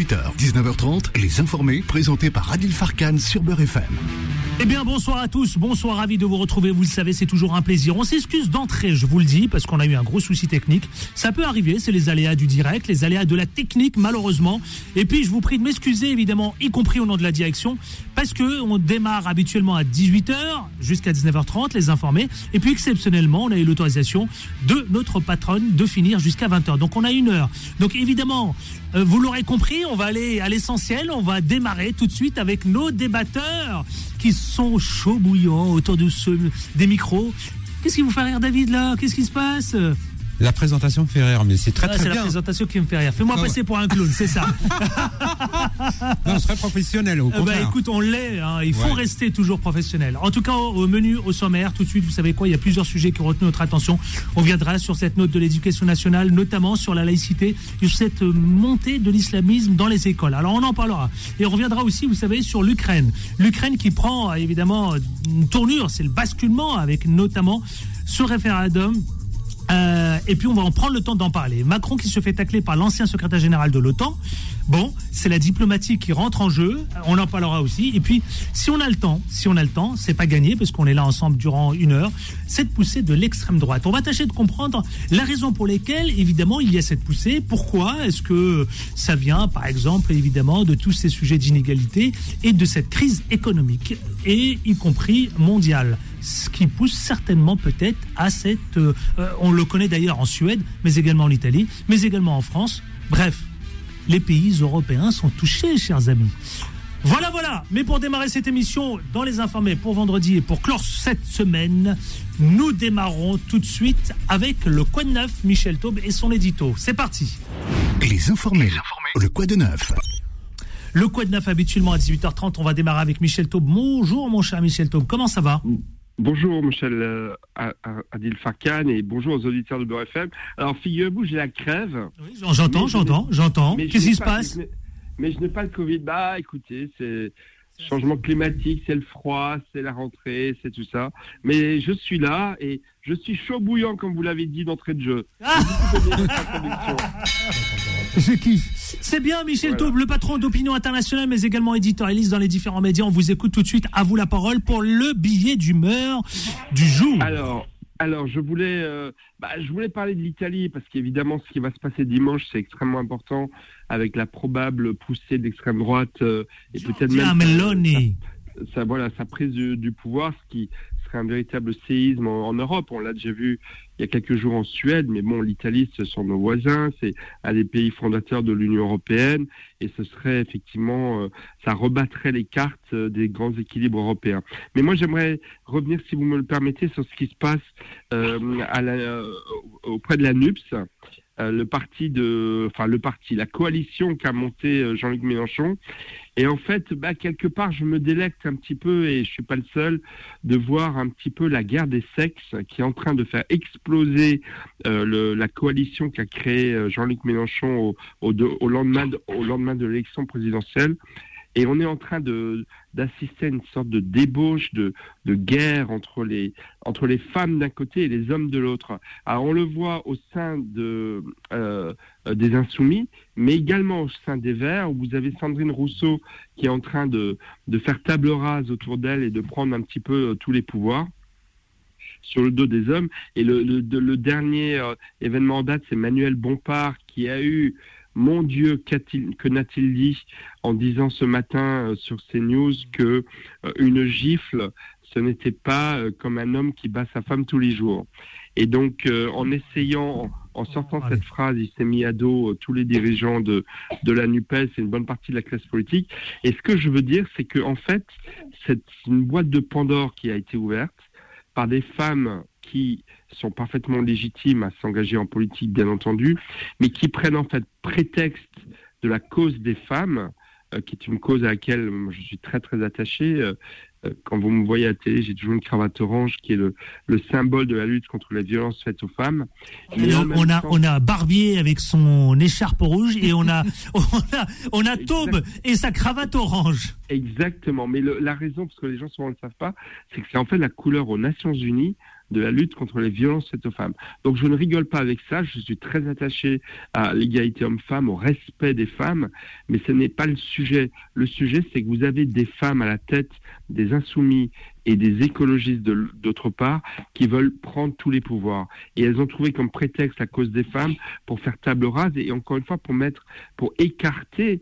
18h, 19h30, Les Informés, présentés par Adil Farkan sur Beurre FM. Eh bien, bonsoir à tous, bonsoir, ravi de vous retrouver, vous le savez, c'est toujours un plaisir. On s'excuse d'entrée, je vous le dis, parce qu'on a eu un gros souci technique. Ça peut arriver, c'est les aléas du direct, les aléas de la technique, malheureusement. Et puis, je vous prie de m'excuser, évidemment, y compris au nom de la direction, parce que on démarre habituellement à 18h jusqu'à 19h30, Les Informés. Et puis, exceptionnellement, on a eu l'autorisation de notre patronne de finir jusqu'à 20h. Donc, on a 1 heure. Donc, évidemment, vous l'aurez compris, on va aller à l'essentiel. On va démarrer tout de suite avec nos débatteurs qui sont chauds bouillants autour des micros. Qu'est-ce qui vous fait rire, David, là? Qu'est-ce qui se passe? La présentation me fait rire, mais c'est très bien. C'est la présentation qui me fait rire. Fais-moi passer pour un clown, c'est ça. Non, très professionnel, au contraire. Écoute, on l'est. Hein. Il faut rester toujours professionnel. En tout cas, au menu, au sommaire, tout de suite, vous savez quoi, il y a plusieurs sujets qui ont retenu notre attention. On viendra sur cette note de l'éducation nationale, notamment sur la laïcité, sur cette montée de l'islamisme dans les écoles. Alors, on en parlera. Et on reviendra aussi, vous savez, sur l'Ukraine. L'Ukraine qui prend, évidemment, une tournure, c'est le basculement avec notamment ce référendum. Et puis on va en prendre le temps d'en parler. Macron qui se fait tacler par l'ancien secrétaire général de l'OTAN. Bon, c'est la diplomatie qui rentre en jeu. On en parlera aussi. Et puis, si on a le temps, c'est pas gagné parce qu'on est là ensemble durant 1 heure. Cette poussée de l'extrême droite. On va tâcher de comprendre la raison pour laquelle, évidemment, il y a cette poussée. Pourquoi est-ce que ça vient, par exemple, évidemment, de tous ces sujets d'inégalité et de cette crise économique et y compris mondiale. Ce qui pousse certainement peut-être à cette... on le connaît d'ailleurs en Suède, mais également en Italie, mais également en France. Bref, les pays européens sont touchés, chers amis. Voilà. Mais pour démarrer cette émission dans Les Informés pour vendredi et pour clore cette semaine, nous démarrons tout de suite avec le Quoi de Neuf, Michel Taube et son édito. C'est parti. Les Informés, le Quoi de Neuf. Le Quoi de Neuf, habituellement à 18h30, on va démarrer avec Michel Taube. Bonjour mon cher Michel Taube, comment ça va ? Bonjour Michel Adil Farkan et bonjour aux auditeurs de Beurre FM. Alors figurez-vous, j'ai la crève. Oui, j'entends. Qu'est-ce qui se passe ? Mais je n'ai pas le Covid. Bah écoutez, c'est changement climatique, c'est le froid, c'est la rentrée, c'est tout ça. Mais je suis là et je suis chaud bouillant comme vous l'avez dit d'entrée de jeu. Je kiffe. C'est bien Michel Taube, le patron d'Opinion Internationale, mais également éditorialiste dans les différents médias. On vous écoute tout de suite. À vous la parole pour le billet d'humeur du jour. Alors, je voulais parler de l'Italie parce qu'évidemment, ce qui va se passer dimanche, c'est extrêmement important avec la probable poussée de l'extrême droite et peut-être même sa prise du pouvoir, ce qui serait un véritable séisme en Europe. On l'a déjà vu il y a quelques jours en Suède, mais bon, l'Italie, ce sont nos voisins, c'est un des pays fondateurs de l'Union européenne, et ce serait effectivement, ça rebattrait les cartes des grands équilibres européens. Mais moi, j'aimerais revenir, si vous me le permettez, sur ce qui se passe auprès de la NUPS. La coalition qu'a monté Jean-Luc Mélenchon. Et en fait, quelque part, je me délecte un petit peu, et je suis pas le seul, de voir un petit peu la guerre des sexes qui est en train de faire exploser la coalition qu'a créée Jean-Luc Mélenchon au lendemain de l'élection présidentielle. Et on est en train d'assister à une sorte de débauche, de guerre entre les femmes d'un côté et les hommes de l'autre. Alors on le voit au sein des Insoumis, mais également au sein des Verts, où vous avez Sandrine Rousseau qui est en train de faire table rase autour d'elle et de prendre un petit peu tous les pouvoirs sur le dos des hommes. Et le dernier événement en date, c'est Manuel Bompard qui a eu... Mon Dieu, que n'a-t-il dit en disant ce matin sur CNews que une gifle, ce n'était pas comme un homme qui bat sa femme tous les jours. Et donc, en sortant cette phrase, il s'est mis à dos tous les dirigeants de la NUPES et une bonne partie de la classe politique. Et ce que je veux dire, c'est que en fait, c'est une boîte de Pandore qui a été ouverte par des femmes qui sont parfaitement légitimes à s'engager en politique, bien entendu, mais qui prennent en fait prétexte de la cause des femmes, qui est une cause à laquelle je suis très très attaché. Quand vous me voyez à la télé, j'ai toujours une cravate orange qui est le symbole de la lutte contre la violence faite aux femmes. On a Barbier avec son écharpe rouge et on a Taube et sa cravate orange. Exactement, mais la raison, parce que les gens souvent ne le savent pas, c'est que c'est en fait la couleur aux Nations Unies de la lutte contre les violences faites aux femmes. Donc je ne rigole pas avec ça, je suis très attaché à l'égalité homme-femme, au respect des femmes, mais ce n'est pas le sujet. Le sujet, c'est que vous avez des femmes à la tête, des insoumis et des écologistes d'autre part, qui veulent prendre tous les pouvoirs. Et elles ont trouvé comme prétexte la cause des femmes pour faire table rase et encore une fois pour écarter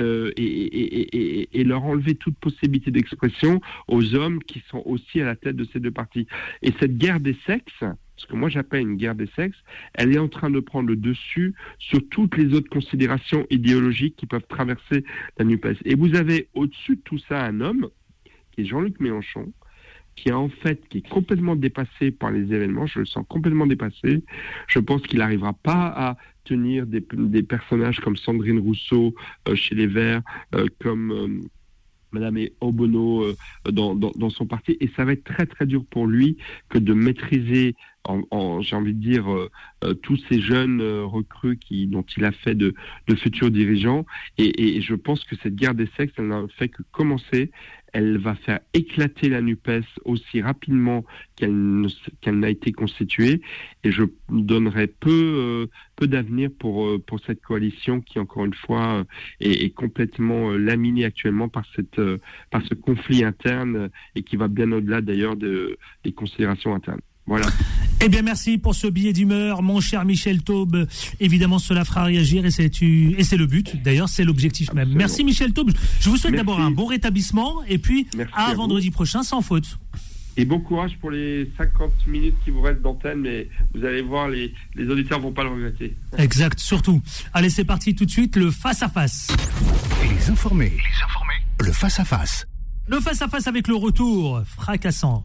et leur enlever toute possibilité d'expression aux hommes qui sont aussi à la tête de ces deux partis. Et cette guerre des sexes, ce que moi j'appelle une guerre des sexes, elle est en train de prendre le dessus sur toutes les autres considérations idéologiques qui peuvent traverser la NUPES. Et vous avez au-dessus de tout ça un homme, qui est Jean-Luc Mélenchon, qui est complètement dépassé par les événements. Je le sens complètement dépassé. Je pense qu'il n'arrivera pas à tenir des personnages comme Sandrine Rousseau chez les Verts, comme Madame Obono dans son parti. Et ça va être très très dur pour lui que de maîtriser, j'ai envie de dire, tous ces jeunes recrues dont il a fait de futurs dirigeants. Et je pense que cette guerre des sexes, elle n'a fait que commencer. Elle va faire éclater la NUPES aussi rapidement qu'elle n'a été constituée. Et je donnerais peu d'avenir pour cette coalition qui, encore une fois, est complètement laminée actuellement par ce conflit interne et qui va bien au-delà d'ailleurs des considérations internes. Voilà. Eh bien, merci pour ce billet d'humeur, mon cher Michel Taube. Évidemment, cela fera réagir et c'est le but. D'ailleurs, c'est l'objectif même. Absolument. Merci Michel Taube. Je vous souhaite d'abord un bon rétablissement et puis à vendredi prochain sans faute. Et bon courage pour les 50 minutes qui vous restent d'antenne, mais vous allez voir, les auditeurs vont pas le regretter. Exact, surtout. Allez, c'est parti tout de suite, le face-à-face. Les informés. Le face-à-face. Le face-à-face avec le retour fracassant.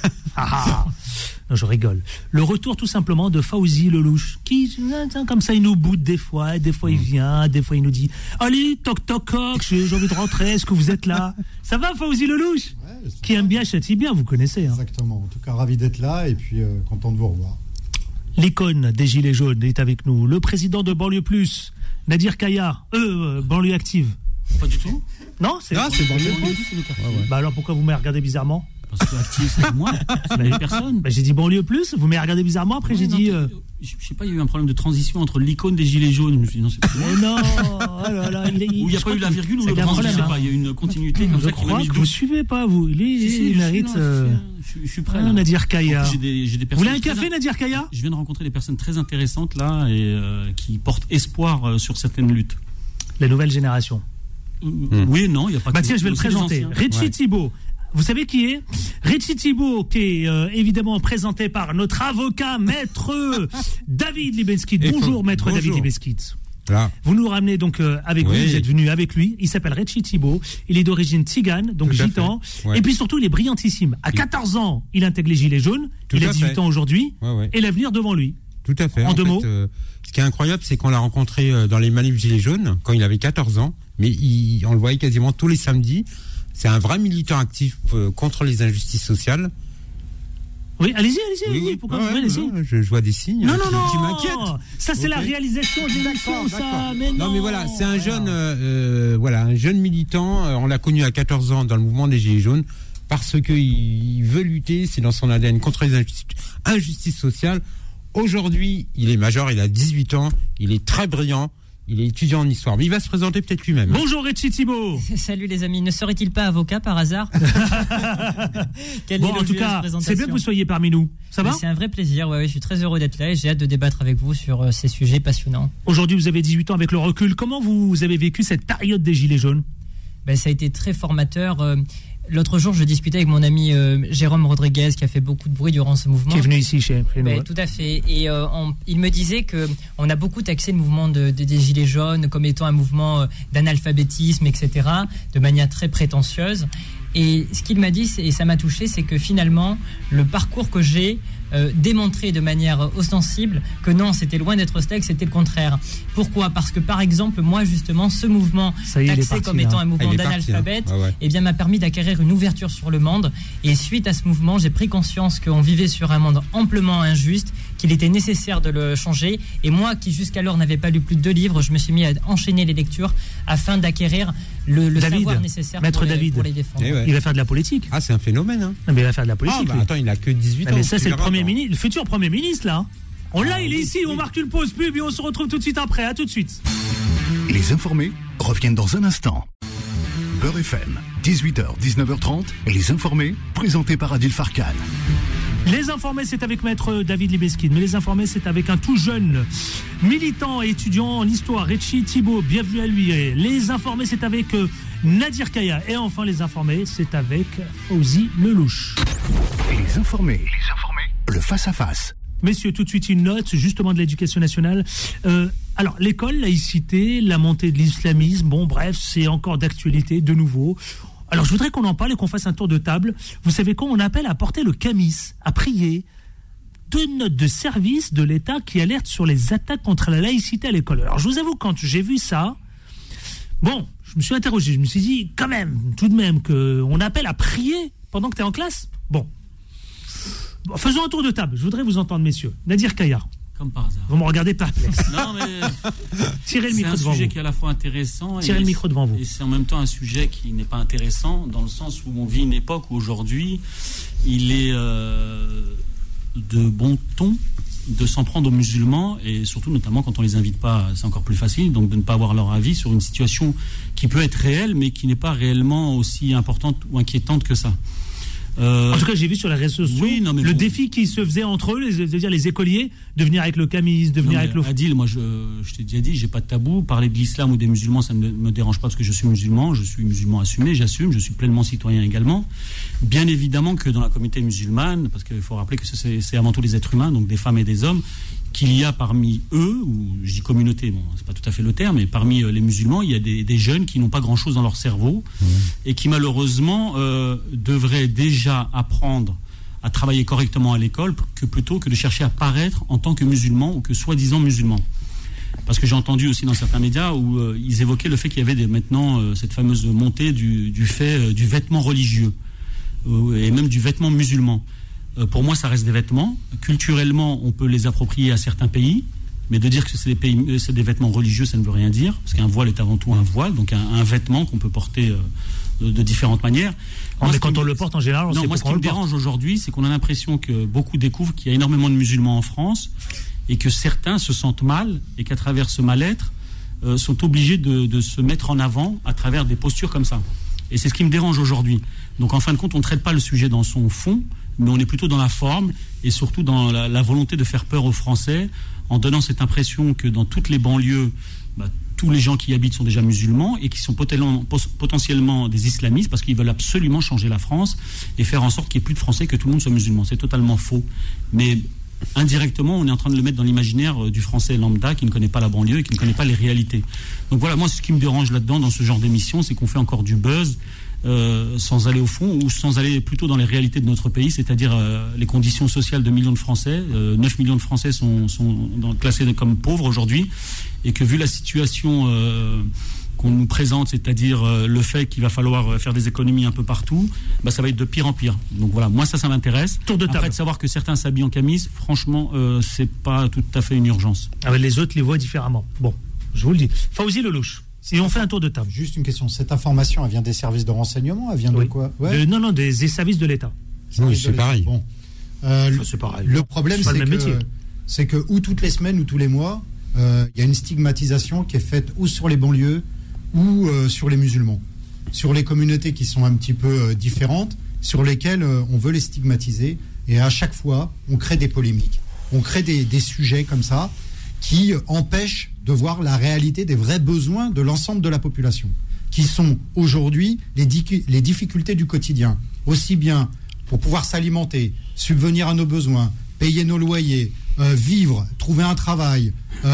Non, je rigole. Le retour tout simplement de Fawzi Lelouch, qui, comme ça, il nous boude des fois il vient, des fois il nous dit « Allez, toc toc toc, j'ai envie de rentrer, est-ce que vous êtes là ?» Ça va, Fawzi Lelouch? Qui aime bien, châtie bien, vous connaissez. Hein. Exactement, en tout cas, ravi d'être là et puis content de vous revoir. L'icône des Gilets jaunes est avec nous, le président de Banlieue Plus, Nadir Kaya, Banlieue Active. Pas du tout. Non, c'est Banlieue Plus. Bah alors pourquoi vous m'avez regardé bizarrement? Parce que Active, c'est moi, c'est la personne. Bah, j'ai dit Banlieue Plus, vous m'avez regardé bizarrement, après j'ai dit... Je sais pas, il y a eu un problème de transition entre l'icône des Gilets jaunes. Je me suis dit, non, c'est pas moi. Mais non, oh là là, Ou il n'y a pas eu la virgule ou le blanc, je sais pas. Il y a eu une continuité comme je ça. crois que vous suivez pas, vous. Il mérite... Je suis prêt. Nadir Kaya. J'ai des vous voulez un café, Nadir Kaya? Je viens de rencontrer des personnes très intéressantes là et qui portent espoir sur certaines luttes. La nouvelle génération. Oui, non, il n'y a pas que... Bah tiens, je vais le présenter. Richie Thibault. Vous savez qui est? Richie Thibault, qui est évidemment présenté par notre avocat, maître David Libeskind. Bonjour, maître David Libeskind. Là. Vous nous ramenez donc avec vous êtes venu avec lui. Il s'appelle Richie Thibault. Il est d'origine tzigane, donc gitan. Ouais. Et puis surtout, il est brillantissime. À 14 ans, il intègre les Gilets jaunes. Il a 18 ans aujourd'hui. Et l'avenir devant lui. Tout à fait. En deux mots. Ce qui est incroyable, c'est qu'on l'a rencontré dans les manifs Gilets jaunes quand il avait 14 ans. Mais on le voyait quasiment tous les samedis. C'est un vrai militant actif contre les injustices sociales. Oui, allez-y. Oui, pourquoi allez-y. Je vois des signes qui m'inquiètent. Ça, c'est la réalisation de l'émission, ça. Mais non. Mais voilà, c'est un jeune, un jeune militant. On l'a connu à 14 ans dans le mouvement des Gilets jaunes parce qu'il veut lutter. C'est dans son ADN contre les injustices sociales. Aujourd'hui, il est major, il a 18 ans. Il est très brillant. Il est étudiant en histoire, mais il va se présenter peut-être lui-même. Bonjour Richie Thibault. Salut les amis, ne serait-il pas avocat par hasard? Bon, en tout cas, c'est bien que vous soyez parmi nous. Ça va? C'est un vrai plaisir, je suis très heureux d'être là et j'ai hâte de débattre avec vous sur ces sujets passionnants. Aujourd'hui, vous avez 18 ans avec le recul. Comment vous avez vécu cette période des Gilets jaunes? Ça a été très formateur. L'autre jour, je discutais avec mon ami Jérôme Rodriguez, qui a fait beaucoup de bruit durant ce mouvement. Qui est venu ici chez nous. Tout à fait. Et il me disait qu'on a beaucoup taxé le mouvement des Gilets jaunes comme étant un mouvement d'analphabétisme, etc., de manière très prétentieuse. Et ce qu'il m'a dit, et ça m'a touché, c'est que finalement, le parcours que j'ai démontré de manière ostensible que non, c'était loin d'être ça, que c'était le contraire. Pourquoi? Parce que par exemple, moi justement, ce mouvement taxé comme étant un mouvement d'analphabète, m'a permis d'acquérir une ouverture sur le monde. Et suite à ce mouvement, j'ai pris conscience qu'on vivait sur un monde amplement injuste, qu'il était nécessaire de le changer. Et moi, qui jusqu'alors n'avais pas lu plus de 2 livres, je me suis mis à enchaîner les lectures afin d'acquérir le savoir nécessaire pour les défendre. Il va faire de la politique. Ah, c'est un phénomène. Non, mais il va faire de la politique. Attends, il a que 18 ans. Mais ça, c'est le premier ministre, le futur Premier ministre, là. On l'a, il est ici, on marque une pause pub et on se retrouve tout de suite après. À tout de suite. Les informés reviennent dans un instant. Beurre FM, 18h, 19h30, les informés, présentés par Adil Farkan. Les informés, c'est avec maître David Libeskine, mais les informés, c'est avec un tout jeune militant et étudiant en histoire, Rechi Thibault, bienvenue à lui. Et les informés, c'est avec Nadir Kaya. Et enfin, les informés, c'est avec Fawzi Lelouch. Les informés, le face-à-face. Messieurs, tout de suite une note justement de l'éducation nationale. Alors, l'école, laïcité, la montée de l'islamisme, bon bref, c'est encore d'actualité de nouveau. Alors, je voudrais qu'on en parle et qu'on fasse un tour de table. Vous savez quoi, on appelle à porter le camis, à prier. 2 notes de service de l'État qui alertent sur les attaques contre la laïcité à l'école. Alors, je vous avoue, quand j'ai vu ça, bon, je me suis interrogé, je me suis dit, quand même, tout de même, qu'on appelle à prier pendant que tu es en classe. Bon, faisons un tour de table. Je voudrais vous entendre, messieurs. Nadir Kaya. Comme par hasard. Vous me regardez perplexe. Non, mais tirez le micro devant vous. C'est un sujet qui est à la fois intéressant tirez le micro devant vous. Et c'est en même temps un sujet qui n'est pas intéressant dans le sens où on vit une époque où aujourd'hui il est de bon ton de s'en prendre aux musulmans et surtout notamment quand on les invite pas, c'est encore plus facile, donc de ne pas avoir leur avis sur une situation qui peut être réelle mais qui n'est pas réellement aussi importante ou inquiétante que ça. En tout cas, j'ai vu sur les réseaux sociaux le défi qui se faisait entre eux, c'est-à-dire les écoliers, de venir avec le camis, de venir avec le... Adil, moi je t'ai déjà dit, j'ai pas de tabou. Parler de l'islam ou des musulmans, ça ne me dérange pas parce que je suis musulman assumé, j'assume, je suis pleinement citoyen également. Bien évidemment que dans la communauté musulmane, parce qu'il faut rappeler que c'est avant tout les êtres humains, donc des femmes et des hommes, qu'il y a parmi eux, ou je dis communauté, bon, c'est pas tout à fait le terme, mais parmi les musulmans, il y a des jeunes qui n'ont pas grand-chose dans leur cerveau et qui malheureusement devraient déjà apprendre à travailler correctement à l'école plutôt que de chercher à paraître en tant que musulmans ou que soi-disant musulmans. Parce que j'ai entendu aussi dans certains médias où ils évoquaient le fait qu'il y avait maintenant cette fameuse montée du vêtement religieux et même du vêtement musulman. Pour moi, ça reste des vêtements. Culturellement, on peut les approprier à certains pays, mais de dire que c'est des vêtements religieux, ça ne veut rien dire, parce qu'un voile est avant tout un voile, donc un vêtement qu'on peut porter de différentes manières. Mais quand on le porte en général, on sait moi, ce qui me dérange aujourd'hui, c'est qu'on a l'impression que beaucoup découvrent qu'il y a énormément de musulmans en France et que certains se sentent mal et qu'à travers ce mal-être, sont obligés de se mettre en avant à travers des postures comme ça. Et c'est ce qui me dérange aujourd'hui. Donc en fin de compte, on ne traite pas le sujet dans son fond, mais on est plutôt dans la forme et surtout dans la volonté de faire peur aux Français en donnant cette impression que dans toutes les banlieues, tous les gens qui y habitent sont déjà musulmans et qui sont potentiellement des islamistes parce qu'ils veulent absolument changer la France et faire en sorte qu'il n'y ait plus de Français, que tout le monde soit musulman. C'est totalement faux. Mais indirectement, on est en train de le mettre dans l'imaginaire du Français lambda qui ne connaît pas la banlieue et qui ne connaît pas les réalités. Donc voilà, moi, ce qui me dérange là-dedans, dans ce genre d'émission, c'est qu'on fait encore du buzz sans aller au fond ou sans aller plutôt dans les réalités de notre pays, c'est-à-dire les conditions sociales de millions de Français. 9 millions de Français sont classés comme pauvres aujourd'hui et que vu la situation qu'on nous présente, c'est-à-dire le fait qu'il va falloir faire des économies un peu partout, ça va être de pire en pire. Donc voilà, moi ça m'intéresse. Tour de table. Après, de savoir que certains s'habillent en camis, franchement, c'est pas tout à fait une urgence. Les autres les voient différemment. Bon, je vous le dis. Fawzi Lelouch. Si on fait un tour de table. Juste une question. Cette information, elle vient des services de renseignement? Elle vient de quoi? Non, des services de l'État. Oui, c'est pareil. Bon. C'est pareil. Le problème, c'est que ou toutes les semaines ou tous les mois, il y a une stigmatisation qui est faite ou sur les banlieues ou sur les musulmans. Sur les communautés qui sont un petit peu différentes, sur lesquelles on veut les stigmatiser. Et à chaque fois, on crée des polémiques. On crée des sujets comme ça qui empêchent de voir la réalité des vrais besoins de l'ensemble de la population, qui sont aujourd'hui les difficultés du quotidien, aussi bien pour pouvoir s'alimenter, subvenir à nos besoins, payer nos loyers, vivre, trouver un travail,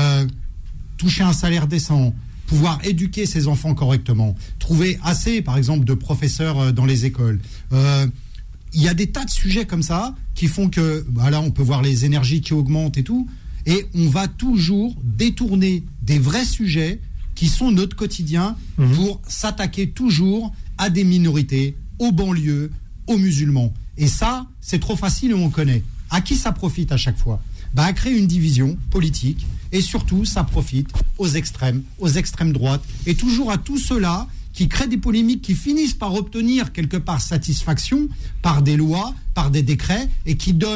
toucher un salaire décent, pouvoir éduquer ses enfants correctement, trouver assez, par exemple, de professeurs dans les écoles. Il y a des tas de sujets comme ça qui font que, là, on peut voir les énergies qui augmentent et tout, et on va toujours détourner des vrais sujets qui sont notre quotidien pour s'attaquer toujours à des minorités, aux banlieues, aux musulmans. Et ça, c'est trop facile et on connaît. À qui ça profite à chaque fois? À créer une division politique et surtout, ça profite aux extrêmes droites et toujours à tous ceux-là qui créent des polémiques qui finissent par obtenir quelque part satisfaction par des lois, par des décrets et qui donnent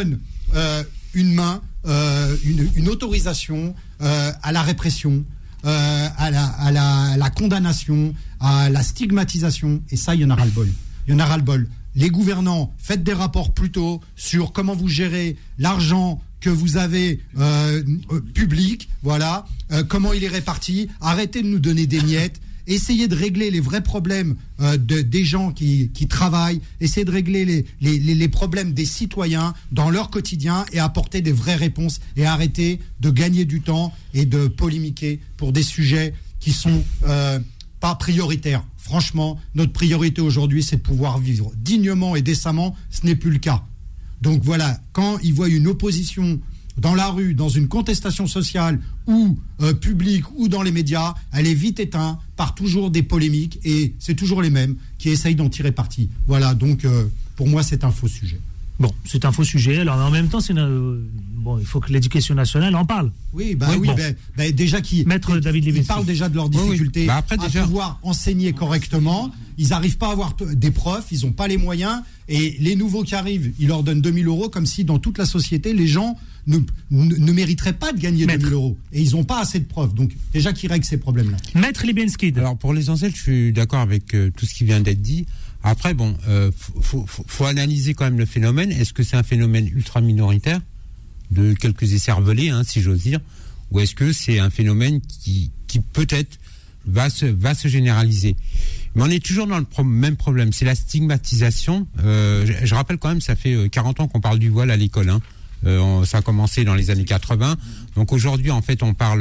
une main, une autorisation à la répression, à la condamnation, à la stigmatisation. Et ça, il y en a ras-le-bol. Il y en a ras-le-bol. Les gouvernants, faites des rapports plus tôt sur comment vous gérez l'argent que vous avez public, voilà, comment il est réparti. Arrêtez de nous donner des miettes. Essayez de régler les vrais problèmes des gens qui travaillent. Essayez de régler les problèmes des citoyens dans leur quotidien et apporter des vraies réponses. Et arrêtez de gagner du temps et de polémiquer pour des sujets qui sont pas prioritaires. Franchement, notre priorité aujourd'hui, c'est de pouvoir vivre dignement et décemment. Ce n'est plus le cas. Donc voilà, quand ils voient une opposition dans la rue, dans une contestation sociale ou publique ou dans les médias, elle est vite éteinte par toujours des polémiques et c'est toujours les mêmes qui essayent d'en tirer parti. Voilà, donc pour moi, c'est un faux sujet. Bon, c'est un faux sujet. Alors, en même temps, bon, il faut que l'éducation nationale en parle. Oui, bon. Déjà Maître David Lévesque. Ils parlent déjà de leurs difficultés à pouvoir enseigner correctement. Ils n'arrivent pas à avoir des profs, ils n'ont pas les moyens. Et les nouveaux qui arrivent, ils leur donnent 2 000 €, comme si dans toute la société, les gens ne mériteraient pas de gagner 2 000 €. Et ils n'ont pas assez de profs. Donc, déjà qu'ils règlent ces problèmes-là. Maître Libenskid. Alors, pour l'essentiel, je suis d'accord avec tout ce qui vient d'être dit. Après, bon, faut analyser quand même le phénomène. Est-ce que c'est un phénomène ultra minoritaire de quelques écervelés, si j'ose dire, ou est-ce que c'est un phénomène qui peut-être va se généraliser? Mais on est toujours dans le même problème, c'est la stigmatisation. Je rappelle quand même, ça fait 40 ans qu'on parle du voile à l'école. Ça a commencé dans les années 80. Donc aujourd'hui, en fait, on parle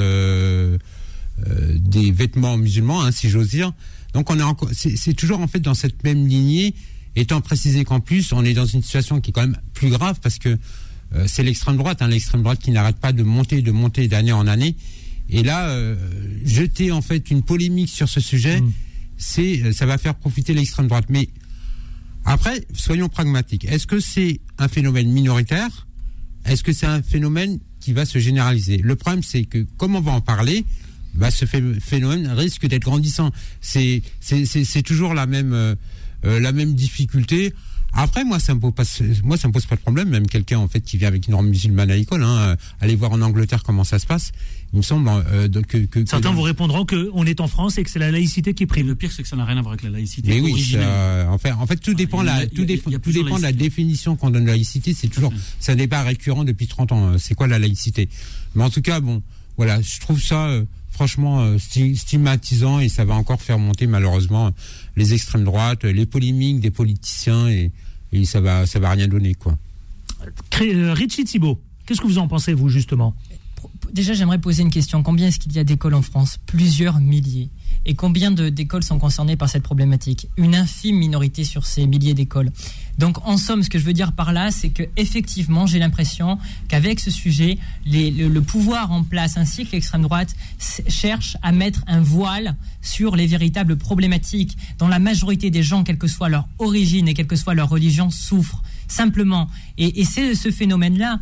des vêtements musulmans, si j'ose dire. Donc c'est toujours en fait dans cette même lignée, étant précisé qu'en plus on est dans une situation qui est quand même plus grave parce que c'est l'extrême droite qui n'arrête pas de monter d'année en année. Et là, jeter en fait une polémique sur ce sujet, ça va faire profiter l'extrême droite. Mais après, soyons pragmatiques. Est-ce que c'est un phénomène minoritaire? Est-ce que c'est un phénomène qui va se généraliser? Le problème, c'est que comme on va en parler, ce phénomène risque d'être grandissant. C'est toujours la même difficulté. Après, moi, ça me pose pas de problème. Même quelqu'un en fait qui vient avec une norme musulmane à l'école, aller voir en Angleterre comment ça se passe. Il me semble que certains vous répondront que on est en France et que c'est la laïcité qui prime. Le pire, c'est que ça n'a rien à voir avec la laïcité. Mais oui, en fait, tout dépend de la définition qu'on donne de la laïcité. C'est toujours, c'est un débat récurrent depuis 30 ans. C'est quoi la laïcité? Mais en tout cas, bon, voilà, je trouve ça franchement stigmatisant et ça va encore faire monter malheureusement les extrêmes droites, les polémiques des politiciens et ça va rien donner, quoi. Richie Thibault, qu'est-ce que vous en pensez, vous, justement? Déjà, j'aimerais poser une question. Combien est-ce qu'il y a d'écoles en France? Plusieurs milliers. Et combien d'écoles sont concernées par cette problématique? Une infime minorité sur ces milliers d'écoles. Donc, en somme, ce que je veux dire par là, c'est que effectivement, j'ai l'impression qu'avec ce sujet, le pouvoir en place ainsi que l'extrême droite cherche à mettre un voile sur les véritables problématiques dont la majorité des gens, quelle que soit leur origine et quelle que soit leur religion, souffrent. Simplement. Et c'est ce phénomène-là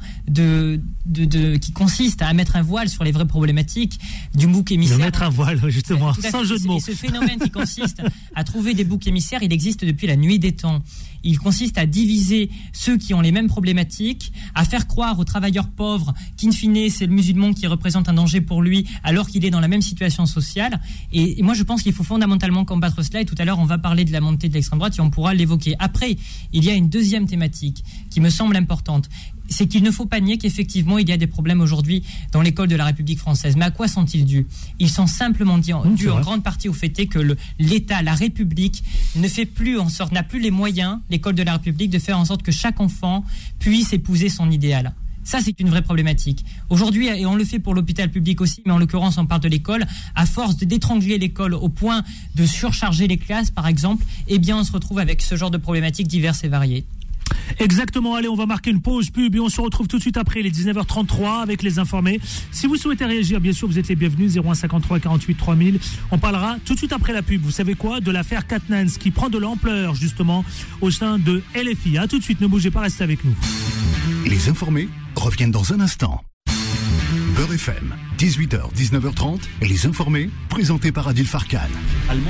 qui consiste à mettre un voile sur les vraies problématiques du bouc émissaire. De mettre un voile, justement, sans jeu de mots. Et ce phénomène qui consiste à trouver des boucs émissaires, il existe depuis la nuit des temps. Il consiste à diviser ceux qui ont les mêmes problématiques, à faire croire aux travailleurs pauvres qu'in fine, c'est le musulman qui représente un danger pour lui, alors qu'il est dans la même situation sociale. Et moi, je pense qu'il faut fondamentalement combattre cela. Et tout à l'heure, on va parler de la montée de l'extrême droite et on pourra l'évoquer. Après, il y a une deuxième thématique qui me semble importante. C'est qu'il ne faut pas nier qu'effectivement, il y a des problèmes aujourd'hui dans l'école de la République française. Mais à quoi sont-ils dus? Ils sont simplement dus en grande partie au fait que l'État, la République, n'a plus les moyens, l'école de la République, de faire en sorte que chaque enfant puisse épouser son idéal. Ça, c'est une vraie problématique. Aujourd'hui, et on le fait pour l'hôpital public aussi, mais en l'occurrence, on parle de l'école, à force d'étrangler l'école au point de surcharger les classes, par exemple, eh bien, on se retrouve avec ce genre de problématiques diverses et variées. Exactement, allez, on va marquer une pause pub et on se retrouve tout de suite après les 19h33 avec les informés. Si vous souhaitez réagir, bien sûr, vous êtes les bienvenus, 0153 48 3000. On parlera tout de suite après la pub, vous savez quoi, de l'affaire Katnans qui prend de l'ampleur justement au sein de LFI. A tout de suite, ne bougez pas, restez avec nous. Les informés reviennent dans un instant. Beurre FM, 18h, 19h30, et les informés, présentés par Adil Farkan. Que le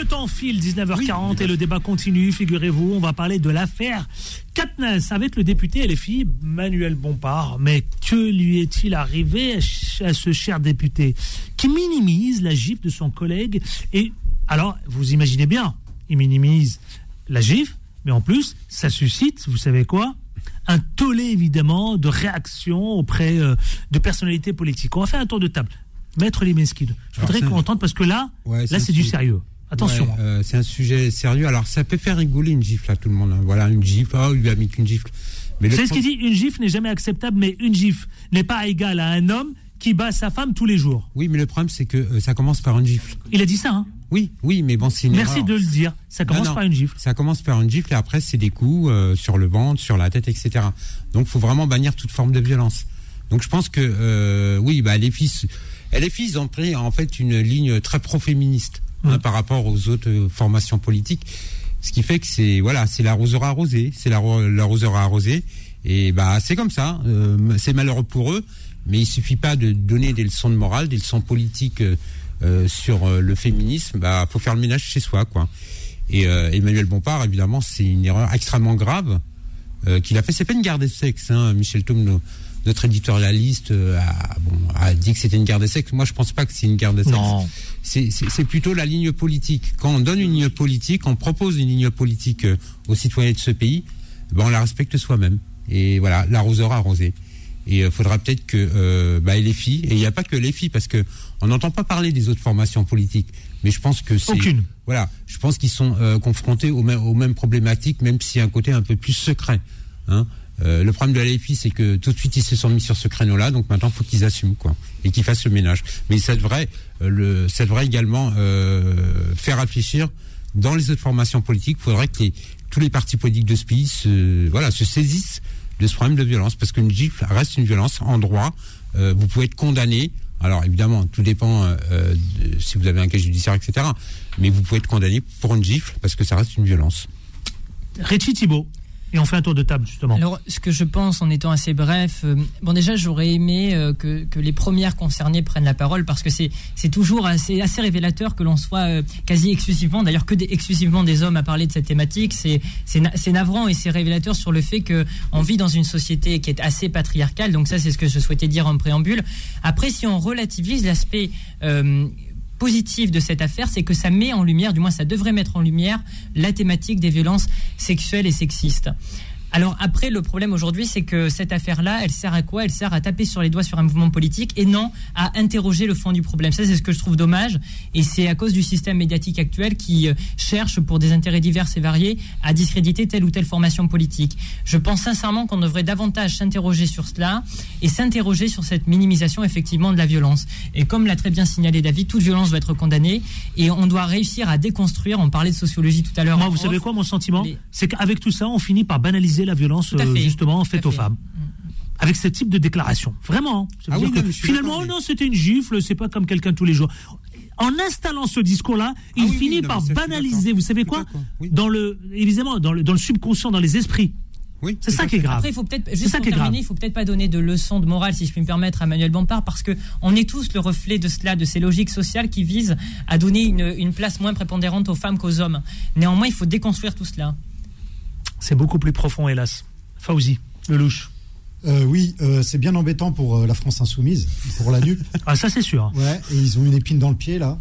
Le temps file, 19h40 et le débat continue, figurez-vous, on va parler de l'affaire Katniss avec le député LFI Manuel Bompard. Mais que lui est-il arrivé à ce cher député qui minimise la gifle de son collègue? Et alors, vous imaginez bien, il minimise la gifle, mais en plus, ça suscite, vous savez quoi? Un tollé évidemment de réactions auprès de personnalités politiques. On va faire un tour de table. Maître Limeski, je voudrais qu'on entende parce que là c'est du sérieux. Attention. C'est un sujet sérieux. Alors ça peut faire rigoler une gifle à tout le monde. Hein. Voilà, une gifle. Oh, il lui a mis qu'une gifle. Mais c'est ce qu'il dit. Une gifle n'est jamais acceptable, mais une gifle n'est pas égale à un homme qui bat sa femme tous les jours. Oui, mais le problème c'est que ça commence par une gifle. Il a dit ça. Hein. Oui, mais bon, c'est une Merci erreur. de le dire. Ça commence par une gifle. Ça commence par une gifle et après c'est des coups sur le ventre, sur la tête, etc. Donc, il faut vraiment bannir toute forme de violence. Donc, je pense que les filles ont pris en fait une ligne très pro-féministe par rapport aux autres formations politiques, ce qui fait que c'est l'arroseur arrosé, l'arroseur arrosé, et c'est comme ça. C'est malheureux pour eux, mais il suffit pas de donner des leçons de morale, des leçons politiques sur le féminisme. Faut faire le ménage chez soi, quoi. Et Emmanuel Bompard, évidemment, c'est une erreur extrêmement grave qu'il a fait. C'est pas une guerre des sexes, hein. Michel Thaume, notre éditorialiste, a dit que c'était une guerre des sexes. Moi, je pense pas que c'est une guerre des sexes. Non. C'est plutôt la ligne politique. Quand on donne une ligne politique, on propose une ligne politique aux citoyens de ce pays, on la respecte soi-même. Et voilà, l'arroseur arrosé. Et il faudra peut-être que les filles, et il n'y a pas que les filles, parce que on n'entend pas parler des autres formations politiques, mais je pense que c'est... Aucune. Voilà, je pense qu'ils sont confrontés aux mêmes problématiques, même s'il y a un côté un peu plus secret. Hein. Le problème de la LFI, c'est que tout de suite ils se sont mis sur ce créneau-là, donc maintenant il faut qu'ils assument, quoi, et qu'ils fassent le ménage. Mais ça devrait également faire réfléchir dans les autres formations politiques. Il faudrait que tous les partis politiques de ce pays se saisissent de ce problème de violence, parce qu'une gifle reste une violence en droit. Vous pouvez être condamné. Alors évidemment, tout dépend si vous avez un cas judiciaire, etc. Mais vous pouvez être condamné pour une gifle parce que ça reste une violence. Richie Thibault. Et on fait un tour de table, justement. Alors, ce que je pense, en étant assez bref, déjà, j'aurais aimé que les premières concernées prennent la parole, parce que c'est toujours assez révélateur que l'on soit quasi exclusivement, d'ailleurs exclusivement des hommes à parler de cette thématique. C'est navrant et c'est révélateur sur le fait qu'on vit dans une société qui est assez patriarcale. Donc ça, c'est ce que je souhaitais dire en préambule. Après, si on relativise l'aspect... positif de cette affaire, c'est que ça met en lumière, du moins ça devrait mettre en lumière, la thématique des violences sexuelles et sexistes. Alors après, le problème aujourd'hui, c'est que cette affaire-là, elle sert à quoi? Elle sert à taper sur les doigts sur un mouvement politique et non à interroger le fond du problème. Ça, c'est ce que je trouve dommage, et c'est à cause du système médiatique actuel qui cherche, pour des intérêts divers et variés, à discréditer telle ou telle formation politique. Je pense sincèrement qu'on devrait davantage s'interroger sur cela et s'interroger sur cette minimisation, effectivement, de la violence. Et comme l'a très bien signalé David, toute violence doit être condamnée et on doit réussir à déconstruire. On parlait de sociologie tout à l'heure. Moi, vous savez quoi, mon sentiment? C'est qu'avec tout ça, on finit par banaliser la violence justement faite aux femmes. Avec ce type de déclaration. Vraiment. Finalement, c'était une gifle, c'est pas comme quelqu'un tous les jours. En installant ce discours-là, il finit par banaliser. Vous savez quoi? Évidemment, dans le subconscient, dans les esprits. Oui, c'est ça qui est grave. Après, il faut peut-être, juste pour terminer, il faut peut-être pas donner de leçons de morale, si je puis me permettre, à Manuel Bompard, parce que on est tous le reflet de cela, de ces logiques sociales qui visent à donner une place moins prépondérante aux femmes qu'aux hommes. Néanmoins, il faut déconstruire tout cela. C'est beaucoup plus profond, hélas. Fauzi, Lelouch. C'est bien embêtant pour la France insoumise, pour la NUP. Ah, ça c'est sûr. Ouais, et ils ont une épine dans le pied là.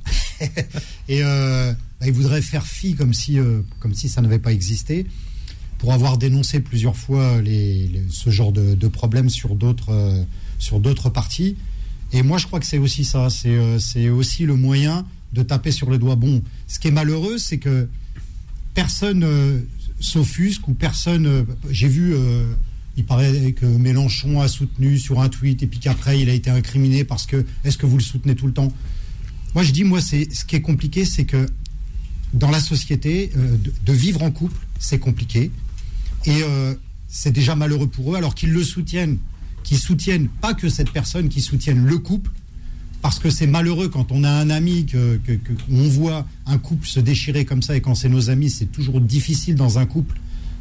Et ils voudraient faire fi comme si ça n'avait pas existé, pour avoir dénoncé plusieurs fois ce genre de problème sur d'autres partis. Et moi, je crois que c'est aussi ça. C'est aussi le moyen de taper sur les doigts. Bon, ce qui est malheureux, c'est que personne s'offusque ou personne... J'ai vu... il paraît que Mélenchon a soutenu sur un tweet et puis qu'après il a été incriminé parce que... Est-ce que vous le soutenez tout le temps? Moi, je dis, ce qui est compliqué, c'est que dans la société, de vivre en couple, c'est compliqué. Et c'est déjà malheureux pour eux, alors qu'ils le soutiennent, qu'ils soutiennent pas que cette personne, qu'ils soutiennent le couple, parce que c'est malheureux quand on a un ami, qu'on voit un couple se déchirer comme ça, et quand c'est nos amis, c'est toujours difficile dans un couple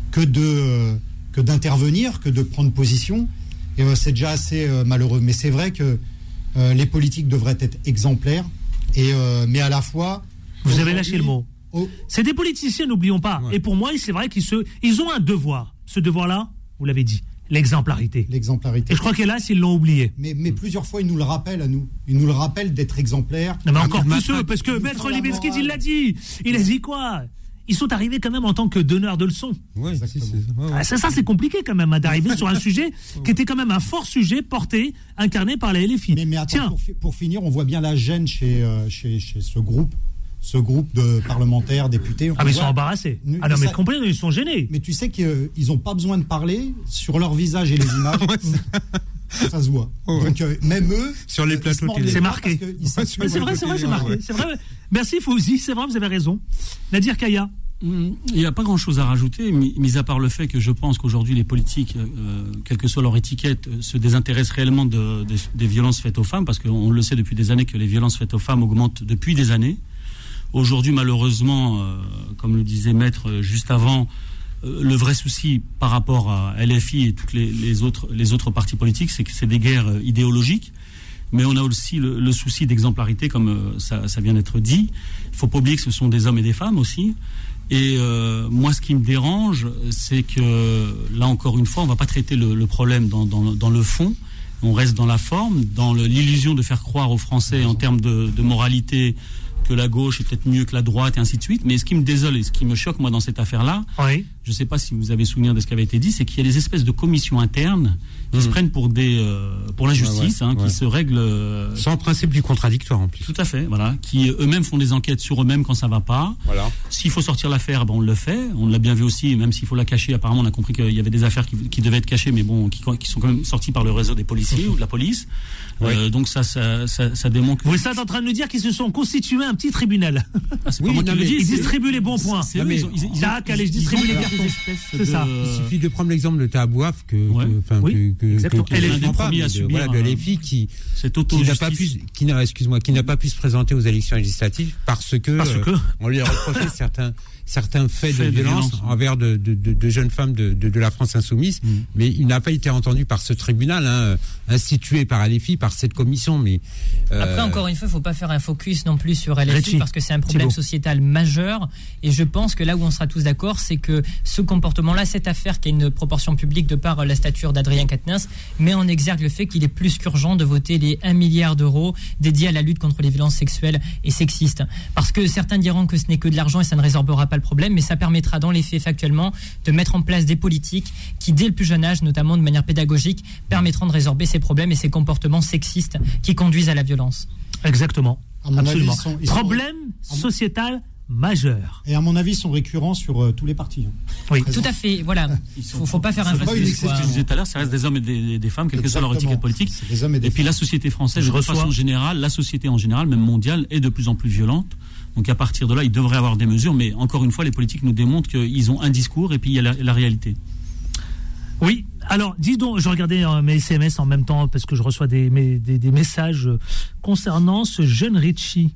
que d'intervenir, que de prendre position. Et c'est déjà assez malheureux. Mais c'est vrai que les politiques devraient être exemplaires, mais à la fois... Vous avez lâché le mot. C'est des politiciens, n'oublions pas. Ouais. Et pour moi, c'est vrai ils ont un devoir. Ce devoir-là, vous l'avez dit, l'exemplarité. L'exemplarité. Et je crois qu'hélas, ils l'ont oublié. Mais plusieurs fois, ils nous le rappellent à nous. Ils nous le rappellent d'être exemplaires. Non, mais encore mais plus eux, parce que Maître Libeskid, il l'a dit. Il a dit quoi? Ils sont arrivés quand même en tant que donneurs de leçons. Ouais, Ça, c'est compliqué quand même, d'arriver sur un sujet qui était quand même un fort sujet porté, incarné par la LFI. Mais attends, Tiens. pour finir, on voit bien la gêne chez ce groupe de parlementaires, députés. Ah, mais ils sont embarrassés. Ah non, mais complètement, ils sont gênés. Mais tu sais qu'ils n'ont pas besoin de parler sur leur visage et les images. Ça se voit. Donc, même eux. Sur les plateaux télé. C'est marqué. C'est vrai, c'est marqué. C'est vrai. Merci, Fouzi. C'est vrai, vous avez raison. Nadir Kaya. Il n'y a pas grand-chose à rajouter, mis à part le fait que je pense qu'aujourd'hui les politiques, quelle que soit leur étiquette, se désintéressent réellement des violences faites aux femmes, parce qu'on le sait depuis des années que les violences faites aux femmes augmentent depuis des années. Aujourd'hui, malheureusement, comme le disait Maître juste avant, le vrai souci par rapport à LFI et toutes les autres partis politiques, c'est que c'est des guerres idéologiques. Mais on a aussi le souci d'exemplarité, comme ça vient d'être dit. Il ne faut pas oublier que ce sont des hommes et des femmes aussi. Et moi, ce qui me dérange, c'est que, là encore une fois, on ne va pas traiter le problème dans le fond. On reste dans la forme, dans l'illusion de faire croire aux Français en termes de moralité que la gauche est peut-être mieux que la droite et ainsi de suite. Mais ce qui me désole et ce qui me choque, moi, dans cette affaire-là, Oui. je ne sais pas si vous avez souvenir de ce qui avait été dit, c'est qu'il y a des espèces de commissions internes qui se prennent pour la justice, qui se règlent... Sans principe du contradictoire, en plus. Tout à fait, voilà. Qui eux-mêmes font des enquêtes sur eux-mêmes quand ça va pas. Voilà. S'il faut sortir l'affaire, on le fait. On l'a bien vu aussi, même s'il faut la cacher. Apparemment, on a compris qu'il y avait des affaires qui devaient être cachées, mais bon, qui sont quand même sorties par le réseau des policiers ou de la police. Donc ça démontre... Vous êtes en train de nous dire qu'ils se sont constitués un petit tribunal. C'est pas moi qui le dis. Ils distribuent les bons points. Allez, je distribue les cartons. C'est ça. Il suffit de prendre l'exemple de Tahabouaf exactement. Elle est l'un des premiers à subir de LFI qui n'a pas pu se présenter aux élections législatives parce que on lui a reproché certains faits de violence envers de jeunes femmes de la France insoumise, mais il n'a pas été entendu par ce tribunal institué par LFI, par cette commission. Mais après, encore une fois, il ne faut pas faire un focus non plus sur LFI parce que c'est un problème sociétal majeur. Et je pense que là où on sera tous d'accord, c'est que ce comportement-là, cette affaire qui a une proportion publique de par la stature d'Adrien Quatennens, met en exergue le fait qu'il est plus qu'urgent de voter les 1 milliard d'euros dédiés à la lutte contre les violences sexuelles et sexistes. Parce que certains diront que ce n'est que de l'argent et ça ne résorbera pas le problème, mais ça permettra dans les faits factuellement de mettre en place des politiques qui, dès le plus jeune âge, notamment de manière pédagogique, permettront de résorber ces problèmes et ces comportements sexistes qui conduisent à la violence. Exactement. Absolument. Problème sociétal majeur. Et à mon avis, ils sont récurrents sur tous les partis. Oui, tout à fait. Voilà. Il ne faut pas faire un focus. Ce que je disais tout à l'heure, ça reste des hommes et des femmes, quelle que soit leur étiquette politique. Et puis la société française, de façon générale, la société en général, même mondiale, est de plus en plus violente. Donc à partir de là, il devrait y avoir des mesures. Mais encore une fois, les politiques nous démontrent qu'ils ont un discours et puis il y a la réalité. Oui. Alors, dis donc, je regardais mes SMS en même temps parce que je reçois des messages concernant ce jeune Richie.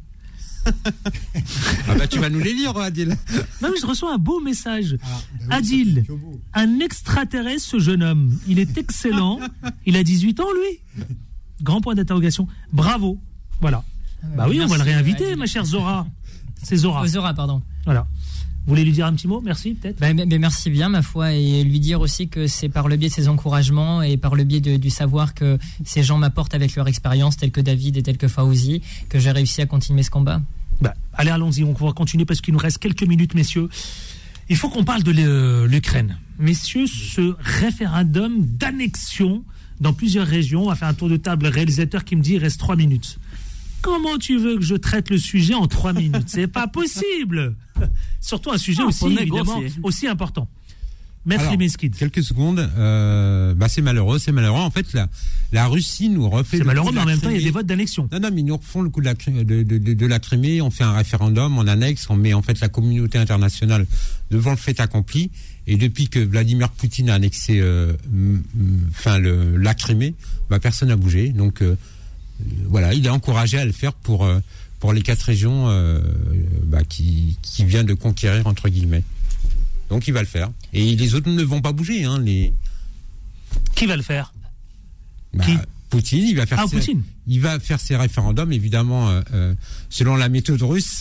Tu vas nous les lire, Adil. Non, mais je reçois un beau message. Adil, un extraterrestre, ce jeune homme. Il est excellent. Il a 18 ans, lui. Grand point d'interrogation. Bravo. Voilà. Oui, on va le réinviter, Adil. Ma chère Zora. C'est Zora. Zora, pardon. Voilà. Vous voulez lui dire un petit mot? Merci, peut-être. Merci bien, ma foi, et lui dire aussi que c'est par le biais de ses encouragements et par le biais du savoir que ces gens m'apportent avec leur expérience, tels que David et tels que Fauzi, que j'ai réussi à continuer ce combat. Allez, allons-y, on va continuer parce qu'il nous reste quelques minutes, messieurs. Il faut qu'on parle de l'Ukraine. Messieurs, ce référendum d'annexion dans plusieurs régions, on va faire un tour de table, réalisateur qui me dit il reste 3 minutes. Comment tu veux que je traite le sujet en 3 minutes? C'est pas possible. Surtout un sujet aussi important. Maître Libeskid. Quelques secondes. C'est malheureux. En fait, la Russie nous refait. C'est malheureux, mais en même temps, il y a des votes d'annexion. Non, mais ils nous refont le coup de la Crimée. On fait un référendum, on annexe, on met en fait la communauté internationale devant le fait accompli. Et depuis que Vladimir Poutine a annexé la Crimée, personne n'a bougé. Donc il est encouragé à le faire pour les 4 régions qui vient de conquérir entre guillemets. Donc il va le faire. Et les autres ne vont pas bouger. Qui va le faire? Poutine, il va faire ses référendums, évidemment, selon la méthode russe,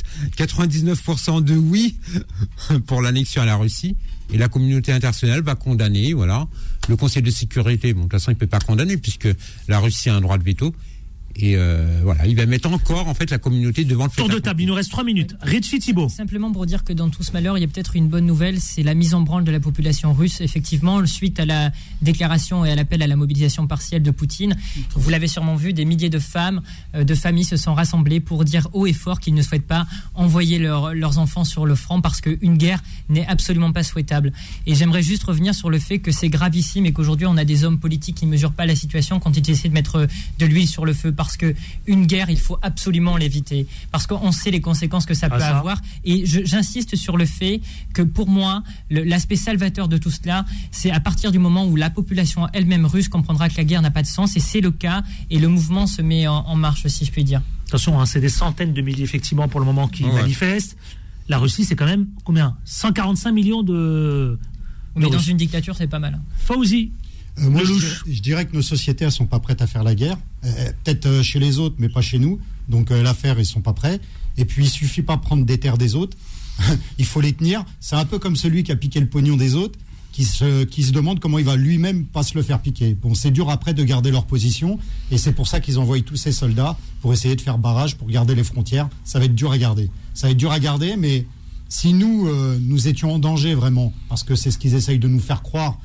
99% de oui pour l'annexion à la Russie, et la communauté internationale va condamner, voilà. Le Conseil de sécurité, bon, de toute façon, il peut pas condamner, puisque la Russie a un droit de veto. Et voilà, il va mettre encore en fait la communauté devant le fait. Tour de table, il nous reste 3 minutes. Richie Thibault. Simplement pour dire que dans tout ce malheur, il y a peut-être une bonne nouvelle, c'est la mise en branle de la population russe. Effectivement, suite à la déclaration et à l'appel à la mobilisation partielle de Poutine, vous l'avez sûrement vu, des milliers de femmes, de familles se sont rassemblées pour dire haut et fort qu'ils ne souhaitent pas envoyer leurs enfants sur le front parce qu'une guerre n'est absolument pas souhaitable. Et j'aimerais juste revenir sur le fait que c'est gravissime et qu'aujourd'hui on a des hommes politiques qui ne mesurent pas la situation quand ils essaient de mettre de l'huile sur le feu. Parce qu'une guerre, il faut absolument l'éviter. Parce qu'on sait les conséquences que ça peut avoir. Et j'insiste sur le fait que pour moi, l'aspect salvateur de tout cela, c'est à partir du moment où la population elle-même russe comprendra que la guerre n'a pas de sens. Et c'est le cas. Et le mouvement se met en marche, si je puis dire. Attention, hein, c'est des centaines de milliers, effectivement, pour le moment, qui manifestent. La Russie, c'est quand même combien ? 145 millions de... Mais dans une dictature, c'est pas mal. Fauzi. Moi, je dirais que nos sociétés, elles sont pas prêtes à faire la guerre. Peut-être chez les autres, mais pas chez nous. Donc l'affaire, ils sont pas prêts. Et puis, il suffit pas de prendre des terres des autres. Il faut les tenir. C'est un peu comme celui qui a piqué le pognon des autres, qui se demande comment il va lui-même pas se le faire piquer. Bon, c'est dur après de garder leur position. Et c'est pour ça qu'ils envoient tous ces soldats pour essayer de faire barrage, pour garder les frontières. Ça va être dur à garder. Ça va être dur à garder, mais si nous étions en danger vraiment, parce que c'est ce qu'ils essayent de nous faire croire,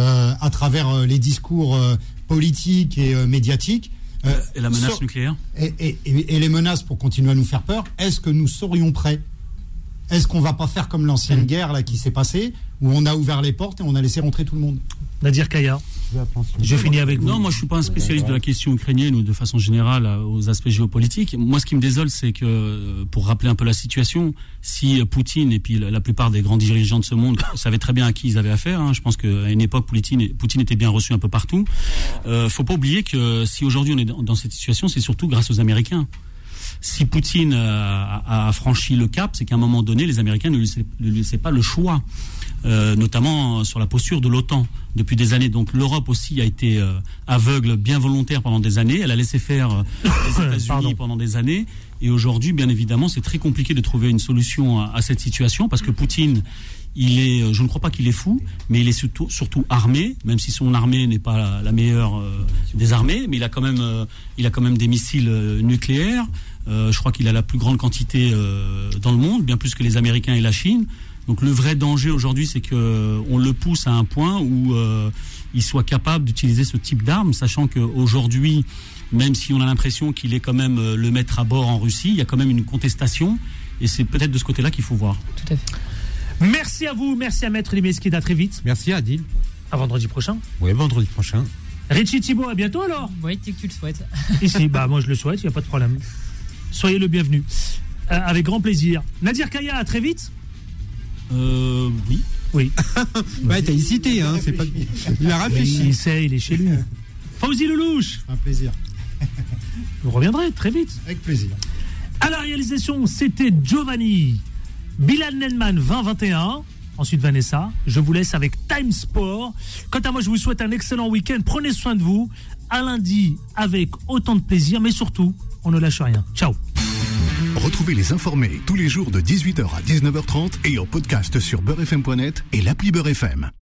à travers les discours politiques et médiatiques. Et la menace nucléaire. Et les menaces pour continuer à nous faire peur, est-ce que nous serions prêts ? Est-ce qu'on ne va pas faire comme l'ancienne guerre là, qui s'est passée, où on a ouvert les portes et on a laissé rentrer tout le monde ? Nadir Kaya. Je finis avec vous. Non, moi je ne suis pas un spécialiste de la question ukrainienne ou de façon générale aux aspects géopolitiques. Moi ce qui me désole, c'est que, pour rappeler un peu la situation, si Poutine et puis la plupart des grands dirigeants de ce monde savaient très bien à qui ils avaient affaire, hein, je pense qu'à une époque Poutine était bien reçu un peu partout, faut pas oublier que si aujourd'hui on est dans cette situation, c'est surtout grâce aux Américains. Si Poutine a franchi le cap, c'est qu'à un moment donné, les Américains ne lui laissaient pas le choix, notamment sur la posture de l'OTAN depuis des années. Donc l'Europe aussi a été aveugle, bien volontaire pendant des années. Elle a laissé faire les États-Unis pendant des années. Et aujourd'hui, bien évidemment, c'est très compliqué de trouver une solution à cette situation parce que Poutine, je ne crois pas qu'il est fou, mais il est surtout armé, même si son armée n'est pas la meilleure des armées, mais il a quand même des missiles nucléaires. Je crois qu'il a la plus grande quantité dans le monde, bien plus que les Américains et la Chine. Donc le vrai danger aujourd'hui, c'est qu'on le pousse à un point où il soit capable d'utiliser ce type d'armes, sachant qu'aujourd'hui, même si on a l'impression qu'il est quand même le maître à bord en Russie, il y a quand même une contestation, et c'est peut-être de ce côté-là qu'il faut voir. Tout à fait. Merci à vous, merci à Maître Limeskida, très vite. Merci Adil. À vendredi prochain. Oui, vendredi prochain. Richie Thibault, à bientôt alors. Oui, dès que tu le souhaites. Ici, moi je le souhaite, il n'y a pas de problème. Soyez le bienvenu. Avec grand plaisir. Nadir Kaya, à très vite. Oui. Oui. Ouais, t'as hésité, hein. C'est pas... Il a réfléchi. Il est chez lui. Fauzi Lelouch. Un plaisir. Vous reviendrez très vite. Avec plaisir. À la réalisation, c'était Giovanni. Bilal Nelman 2021. Ensuite Vanessa. Je vous laisse avec Time Sport. Quant à moi, je vous souhaite un excellent week-end. Prenez soin de vous. À lundi avec autant de plaisir, mais surtout, on ne lâche rien. Ciao. Retrouvez les informés tous les jours de 18h à 19h30 et en podcast sur beurrefm.net et l'appli Beurre FM.